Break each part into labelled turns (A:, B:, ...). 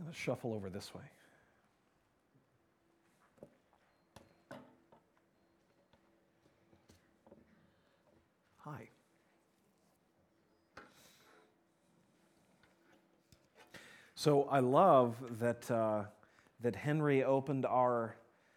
A: I'm going to shuffle over this way. Hi. So I love that that Henry opened our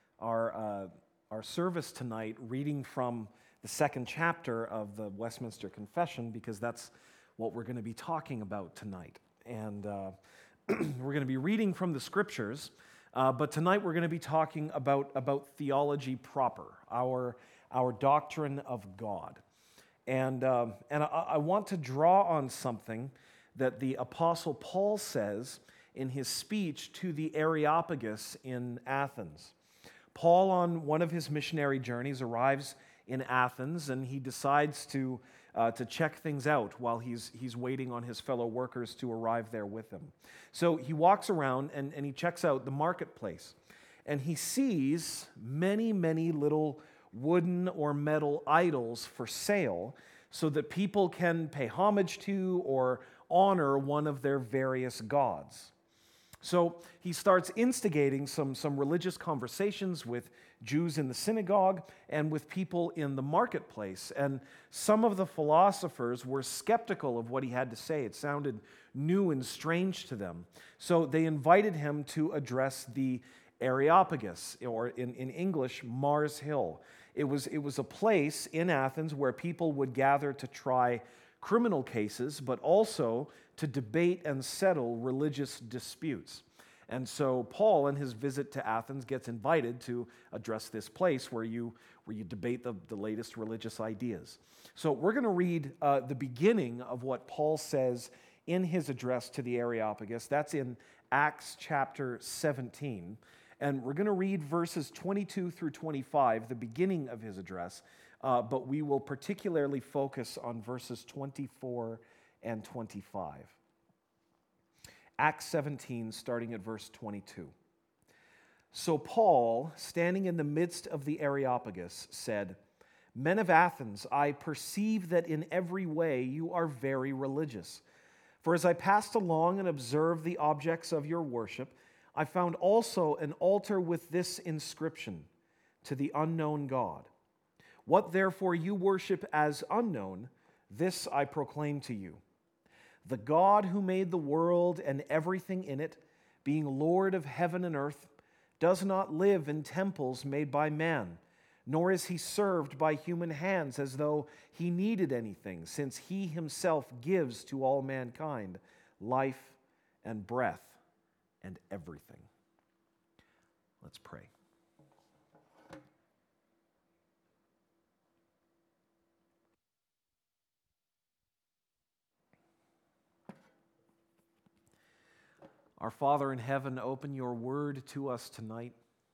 A: service tonight reading from the second chapter of the Westminster Confession, because that's what we're going to be talking about tonight. And we're going to be reading from the Scriptures, but tonight we're going to be talking about theology proper, our doctrine of God. And I want to draw on something that the Apostle Paul says in his speech to the Areopagus in Athens. Paul, on one of his missionary journeys, arrives in Athens, and he decides to check things out while he's waiting on his fellow workers to arrive there with him. So he walks around and he checks out the marketplace, and he sees many, many little wooden or metal idols for sale so that people can pay homage to or honor one of their various gods. So he starts instigating some religious conversations with Jews in the synagogue and with people in the marketplace. And some of the philosophers were skeptical of what he had to say. It sounded new and strange to them. So they invited him to address the Areopagus, or in English, Mars Hill. It was a place in Athens where people would gather to try criminal cases, but also to debate and settle religious disputes. And so Paul, in his visit to Athens, gets invited to address this place where you debate the latest religious ideas. So we're going to read the beginning of what Paul says in his address to the Areopagus. That's in Acts chapter 17. And we're going to read verses 22 through 25, the beginning of his address, but we will particularly focus on verses 24 and 25. Acts 17, starting at verse 22. So Paul, standing in the midst of the Areopagus, said, "Men of Athens, I perceive that in every way you are very religious. For as I passed along and observed the objects of your worship, I found also an altar with this inscription, to the unknown God. What therefore you worship as unknown, this I proclaim to you. The God who made the world and everything in it, being Lord of heaven and earth, does not live in temples made by man, nor is he served by human hands as though he needed anything, since he himself gives to all mankind life and breath and everything." Let's pray. Our Father in heaven, open your word to us tonight.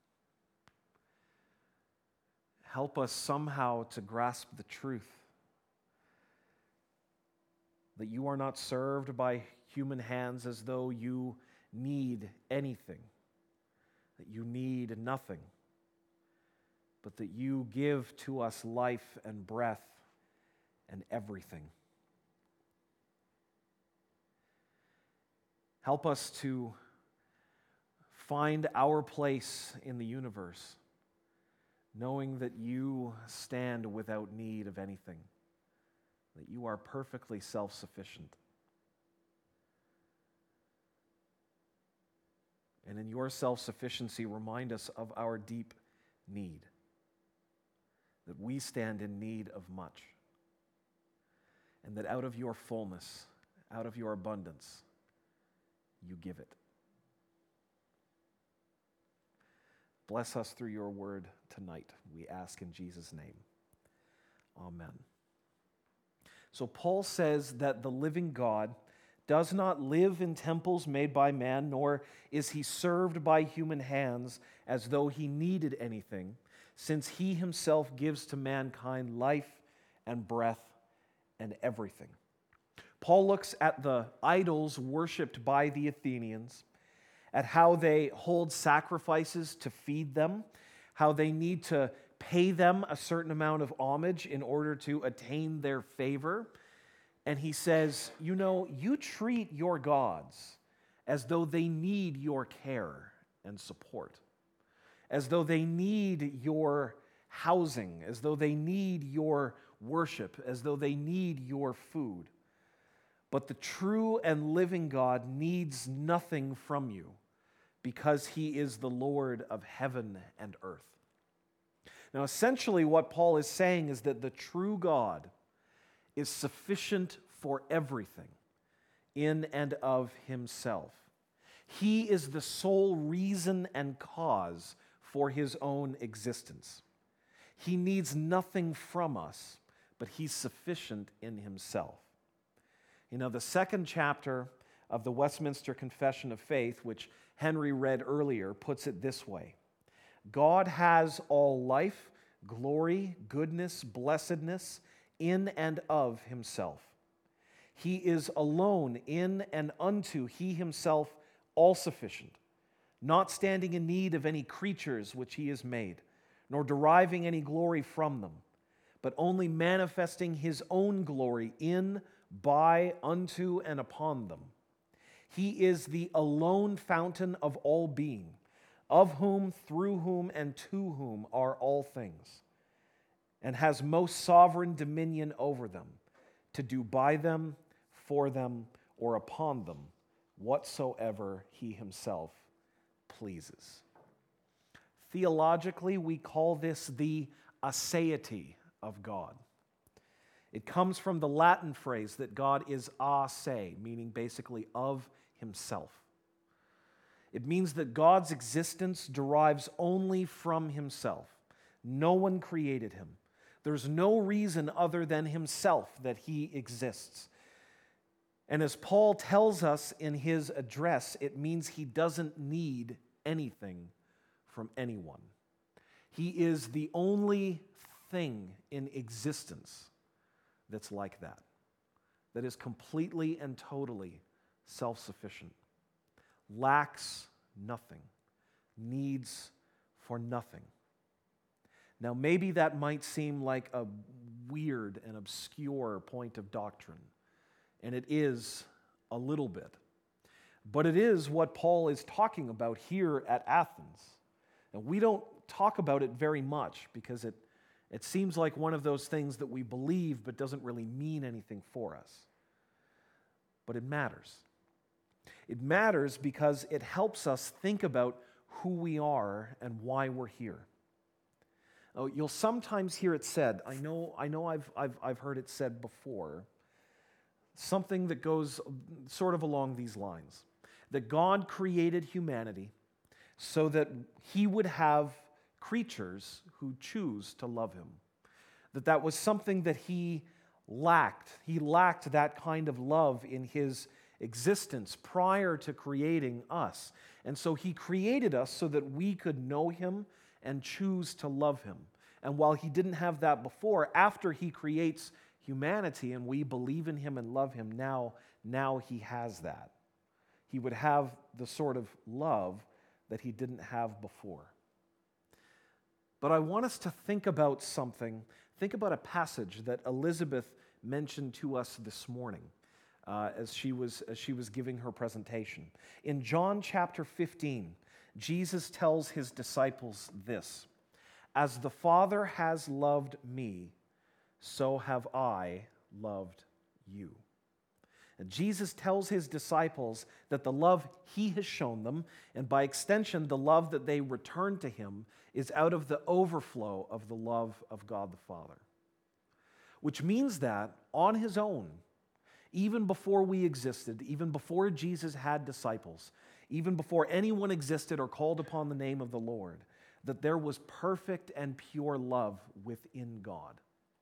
A: Help us somehow to grasp the truth that you are not served by human hands as though you need anything, that you need nothing, but that you give to us life and breath and everything. Help us to find our place in the universe, knowing that you stand without need of anything, that you are perfectly self-sufficient. And in your self-sufficiency, remind us of our deep need, that we stand in need of much, and that out of your fullness, out of your abundance, you give it. Bless us through your word tonight, we ask in Jesus' name. Amen. So Paul says that the living God does not live in temples made by man, nor is he served by human hands as though he needed anything, since he himself gives to mankind life and breath and everything. Paul looks at the idols worshipped by the Athenians, at how they hold sacrifices to feed them, how they need to pay them a certain amount of homage in order to attain their favor. And he says, you treat your gods as though they need your care and support, as though they need your housing, as though they need your worship, as though they need your food. But the true and living God needs nothing from you because he is the Lord of heaven and earth. Now, essentially, what Paul is saying is that the true God is sufficient for everything in and of himself. He is the sole reason and cause for his own existence. He needs nothing from us, but he's sufficient in himself. You know, the second chapter of the Westminster Confession of Faith, which Henry read earlier, puts it this way: God has all life, glory, goodness, blessedness in and of himself. He is alone in and unto he himself all-sufficient, not standing in need of any creatures which he has made, nor deriving any glory from them, but only manifesting his own glory in, by, unto, and upon them. He is the alone fountain of all being, of whom, through whom, and to whom are all things, and has most sovereign dominion over them, to do by them, for them, or upon them, whatsoever he himself pleases. Theologically, we call this the aseity of God. It comes from the Latin phrase that God is a se, meaning basically of himself. It means that God's existence derives only from himself. No one created him. There's no reason other than himself that he exists. And as Paul tells us in his address, it means he doesn't need anything from anyone. He is the only thing in existence that's like that is completely and totally self-sufficient, lacks nothing, needs for nothing. Now, maybe that might seem like a weird and obscure point of doctrine, and it is a little bit. But it is what Paul is talking about here at Athens. And we don't talk about it very much because it seems like one of those things that we believe but doesn't really mean anything for us. But it matters. It matters because it helps us think about who we are and why we're here. Oh, you'll sometimes hear it said, I know I've heard it said before, something that goes sort of along these lines, that God created humanity so that he would have creatures who choose to love him. That was something that he lacked. He lacked that kind of love in his existence prior to creating us. And so he created us so that we could know him and choose to love him. And while he didn't have that before, after he creates humanity and we believe in him and love him, now he has that. He would have the sort of love that he didn't have before. But I want us to think about something. Think about a passage that Elizabeth mentioned to us this morning as she was giving her presentation. In John chapter 15, Jesus tells his disciples this: "As the Father has loved me, so have I loved you." And Jesus tells his disciples that the love he has shown them, and by extension, the love that they return to him, is out of the overflow of the love of God the Father. Which means that on his own, even before we existed, even before Jesus had disciples, even before anyone existed or called upon the name of the Lord, that there was perfect and pure love within God.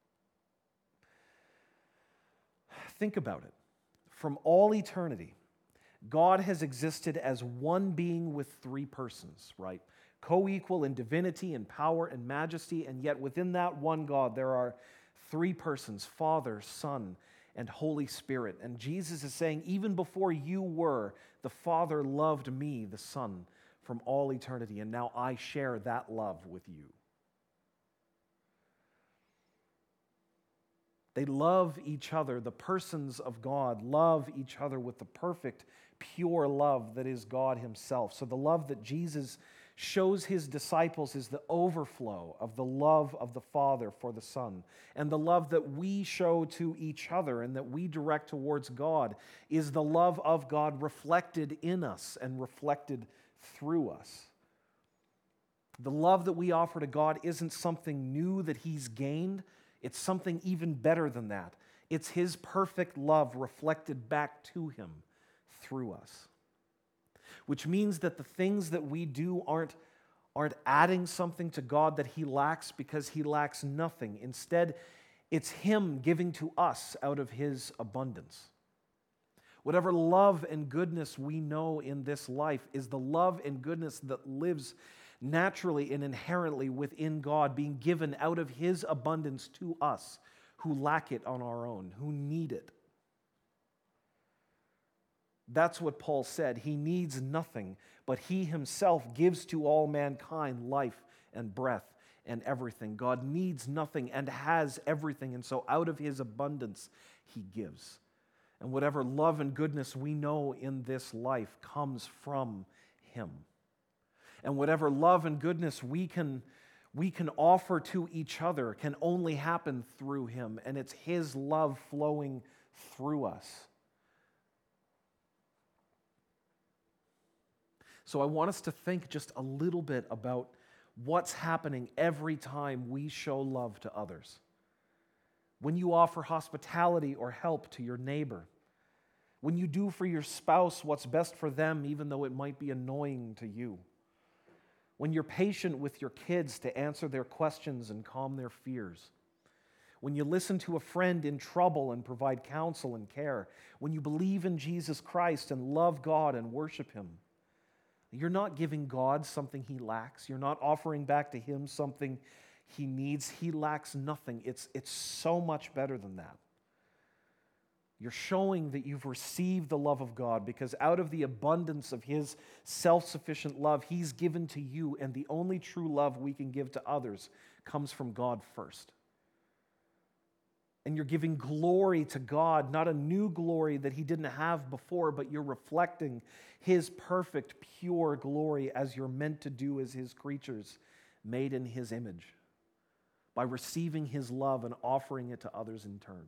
A: Think about it. From all eternity, God has existed as one being with three persons, right? Co-equal in divinity and power and majesty, and yet within that one God there are three persons: Father, Son, and Holy Spirit. And Jesus is saying, even before you were, the Father loved me, the Son, from all eternity, and now I share that love with you. They love each other. The persons of God love each other with the perfect, pure love that is God himself. So the love that Jesus shows his disciples is the overflow of the love of the Father for the Son. And the love that we show to each other and that we direct towards God is the love of God reflected in us and reflected through us. The love that we offer to God isn't something new that he's gained. It's something even better than that. It's his perfect love reflected back to him through us. Which means that the things that we do aren't adding something to God that he lacks, because he lacks nothing. Instead, it's him giving to us out of his abundance. Whatever love and goodness we know in this life is the love and goodness that lives naturally and inherently within God, being given out of his abundance to us who lack it on our own, who need it. That's what Paul said. He needs nothing, but he himself gives to all mankind life and breath and everything. God needs nothing and has everything, and so out of his abundance he gives. And whatever love and goodness we know in this life comes from him. And whatever love and goodness we can offer to each other can only happen through him, and it's his love flowing through us. So I want us to think just a little bit about what's happening every time we show love to others. When you offer hospitality or help to your neighbor, when you do for your spouse what's best for them, even though it might be annoying to you, when you're patient with your kids to answer their questions and calm their fears, when you listen to a friend in trouble and provide counsel and care, when you believe in Jesus Christ and love God and worship him, you're not giving God something he lacks. You're not offering back to him something he needs. He lacks nothing. It's so much better than that. You're showing that you've received the love of God, because out of the abundance of his self-sufficient love, he's given to you, and the only true love we can give to others comes from God first. And you're giving glory to God, not a new glory that he didn't have before, but you're reflecting his perfect, pure glory as you're meant to do as his creatures, made in his image, by receiving his love and offering it to others in turn.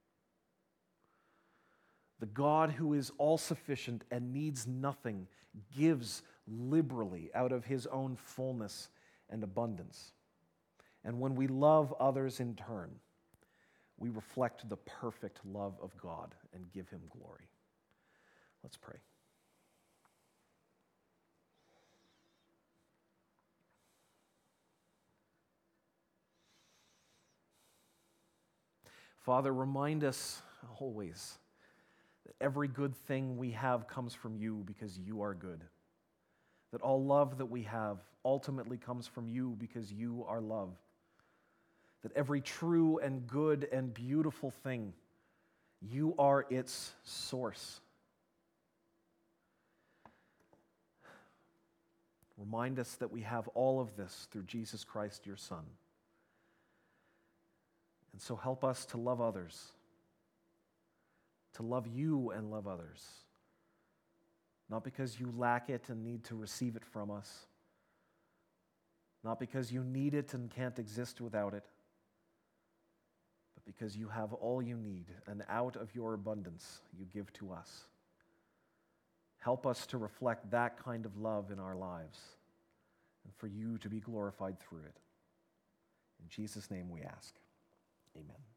A: The God who is all-sufficient and needs nothing gives liberally out of his own fullness and abundance. And when we love others in turn, we reflect the perfect love of God and give him glory. Let's pray. Father, remind us always that every good thing we have comes from you because you are good. That all love that we have ultimately comes from you because you are love. That every true and good and beautiful thing, you are its source. Remind us that we have all of this through Jesus Christ, your Son. And so help us to love others, to love you and love others, not because you lack it and need to receive it from us, not because you need it and can't exist without it, but because you have all you need, and out of your abundance you give to us. Help us to reflect that kind of love in our lives, and for you to be glorified through it. In Jesus' name we ask. Amen.